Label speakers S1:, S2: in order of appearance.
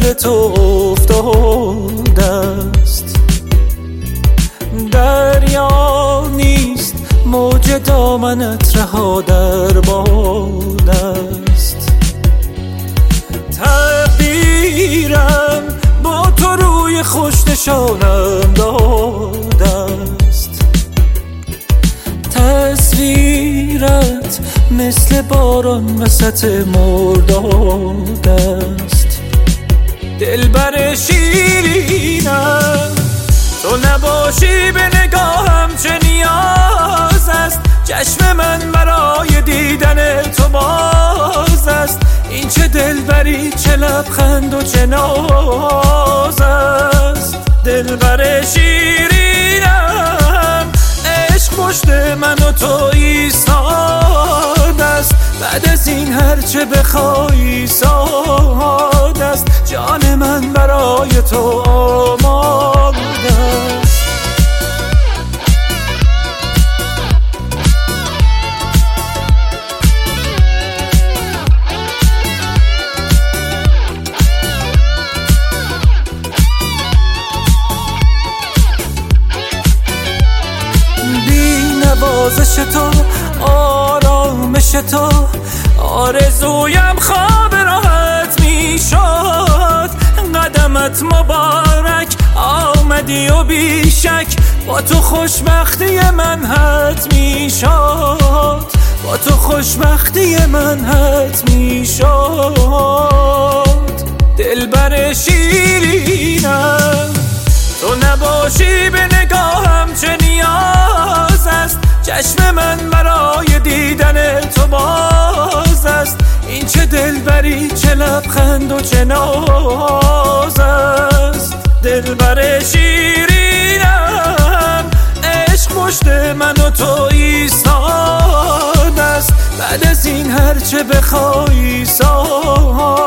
S1: دل تو افتاده است. دریا نیست موج دامنت رها در باد است. تقدیرم با تو روی خوش نشانم داده است. تصویرت مثل باران وسط مرداد است. دلبر شیرینم تو نباشی به نگاهم چه نیاز است. چشم من برای دیدن تو باز است. این چه دلبری چه لبخند و چه ناز است. دلبر شیرینم عشق پشت من و تو ایستاد است. بعد از این هرچه بخوای ساد است. جان من برای تو آماده است. نوازش تو آرامش تو آرزویم خواب راحت می شد. قدمت مبارک آمدی و بیشک با تو خوشبختی من حتمی شد. با تو خوشبختی من حتمی شد. دلبر شیرینم تو نباشی به نگاهم چه نیاز است. چشم من برای دیدن تو باز است. این چه دلبری چه لبخند و چه ناز است. دلبر شیرینم عشق پشت من و تو ایستاد است. بعد از این هرچه بخوای ساد